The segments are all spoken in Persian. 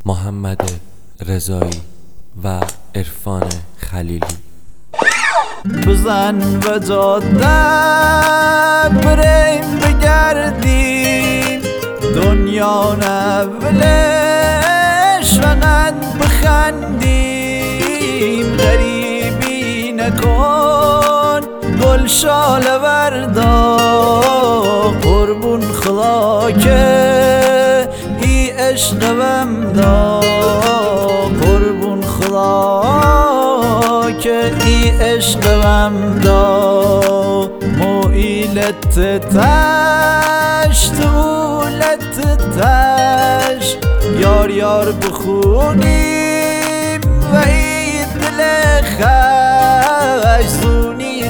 محمد رضایی و عرفان خلیلی. بزن و جاده بریم بگردیم، دنیا نولش فقط بخندیم. غریبی نکن گل شاله وردا، قربون خدا که ای عشقم دا، قربون خدا که ای عشقم دا. مویلت تش طولت تش، یار یار بخونیم و ای دل خش. زونی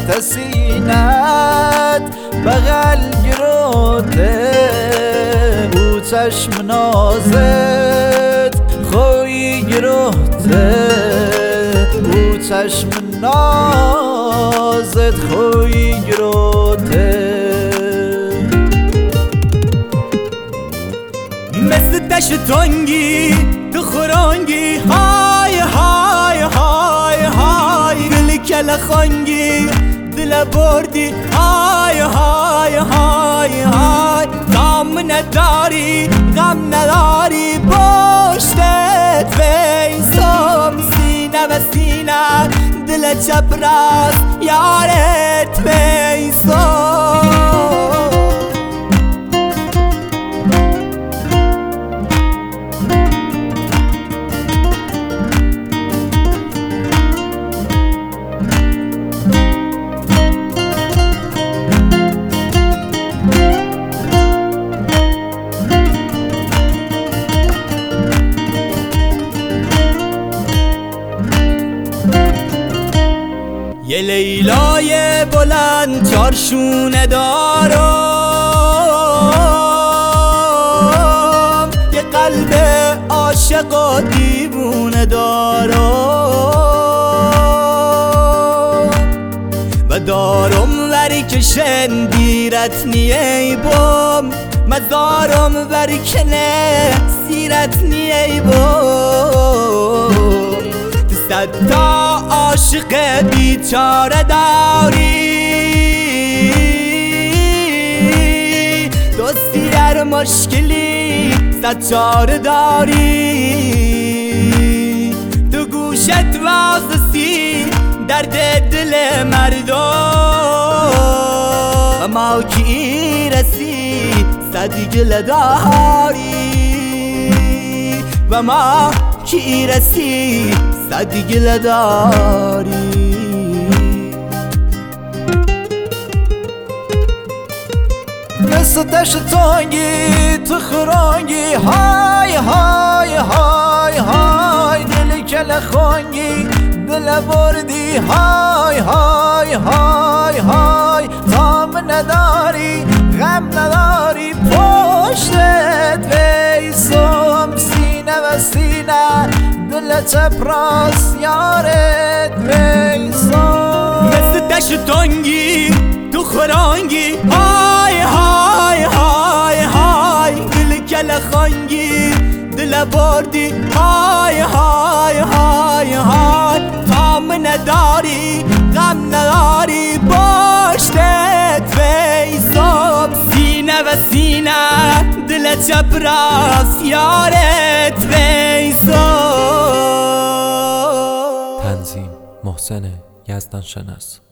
تسینت بغل گروته، او چشم نازت خوی گروته، او چشم نازت خوی گروته. مثل دشت تنگی تو خورانگی، های های های های. دل کل خانگی دل بردی، های های های های. دام نداری غم نداری، پشتت ویسم سینه و سینه، دل چپراست یارت ویسم. یه لیلای بلند چارشونه دارم، یه قلب عاشق و دیوونه دارم، و دارم وری که شندیرت نیه بام، مزارم وری که نه سیرت نیه بام. صد تا عاشق بیچاره داری، دوستی در مشکلی صد چاره داری. تو گوشت واسسی درد دل مردم، و ما کی رسی صد گله داری، و ما کی رسی صد گله داری. مثل دشت تنگی تو خورانگی، های های های های. دل کل خانگی دل بردی، های های های های. غم نداری غم نداری، پشتت ویسم سینه و سینه، دل چپراست یارت ویسم. مثل دشت تنگی تو خورانگی، های های های های. دل کل خانگی دل بردی، های های های های. تام نداری غم نداری، پشتت ویسم سینه و سینه، دل چپراست یارت ویسم. تنظیم محسن یزدان شناس.